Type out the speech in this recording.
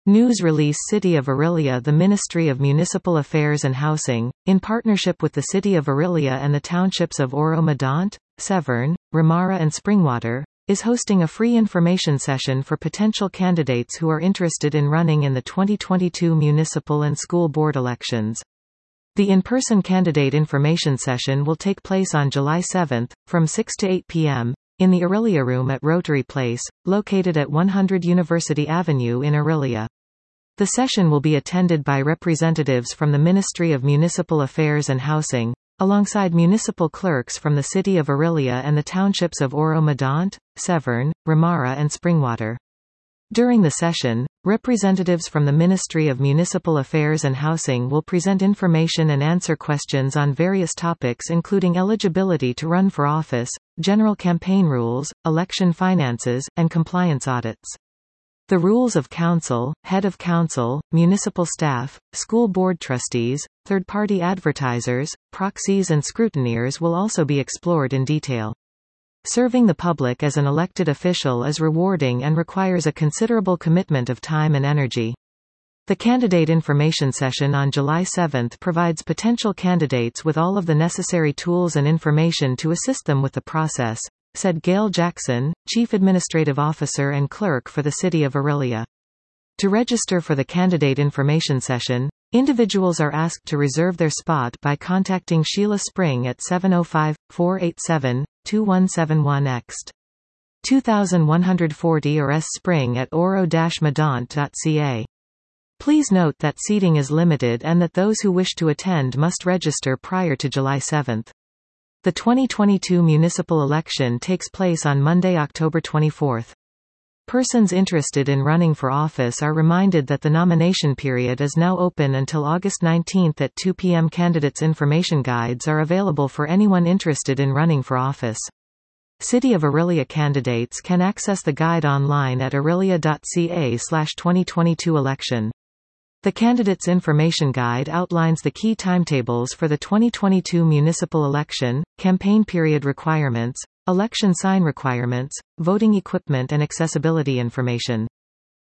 News release City of Orillia. The Ministry of Municipal Affairs and Housing, in partnership with the City of Orillia and the townships of Oro-Medonte, Severn, Ramara and Springwater, is hosting a free information session for potential candidates who are interested in running in the 2022 municipal and school board elections. The in-person candidate information session will take place on July 7, from 6 to 8 p.m., in the Orillia Room at Rotary Place, located at 100 University Avenue in Orillia. The session will be attended by representatives from the Ministry of Municipal Affairs and Housing, alongside municipal clerks from the City of Orillia and the townships of Oro-Medonte, Severn, Ramara and Springwater. During the session, representatives from the Ministry of Municipal Affairs and Housing will present information and answer questions on various topics including eligibility to run for office, general campaign rules, election finances, and compliance audits. The rules of council, head of council, municipal staff, school board trustees, third-party advertisers, proxies and scrutineers will also be explored in detail. Serving the public as an elected official is rewarding and requires a considerable commitment of time and energy. The candidate information session on July 7 provides potential candidates with all of the necessary tools and information to assist them with the process, said Gail Jackson, Chief Administrative Officer and Clerk for the City of Orillia. To register for the candidate information session, individuals are asked to reserve their spot by contacting Sheila Spring at 705-487-2171 2140 or S-Spring at oro-medonte.ca. Please note that seating is limited and that those who wish to attend must register prior to July 7. The 2022 municipal election takes place on Monday, October 24. Persons interested in running for office are reminded that the nomination period is now open until August 19 at 2 p.m. Candidates' information guides are available for anyone interested in running for office. City of Orillia candidates can access the guide online at orillia.ca/2022 election. The Candidates' Information Guide outlines the key timetables for the 2022 municipal election, campaign period requirements, election sign requirements, voting equipment and accessibility information.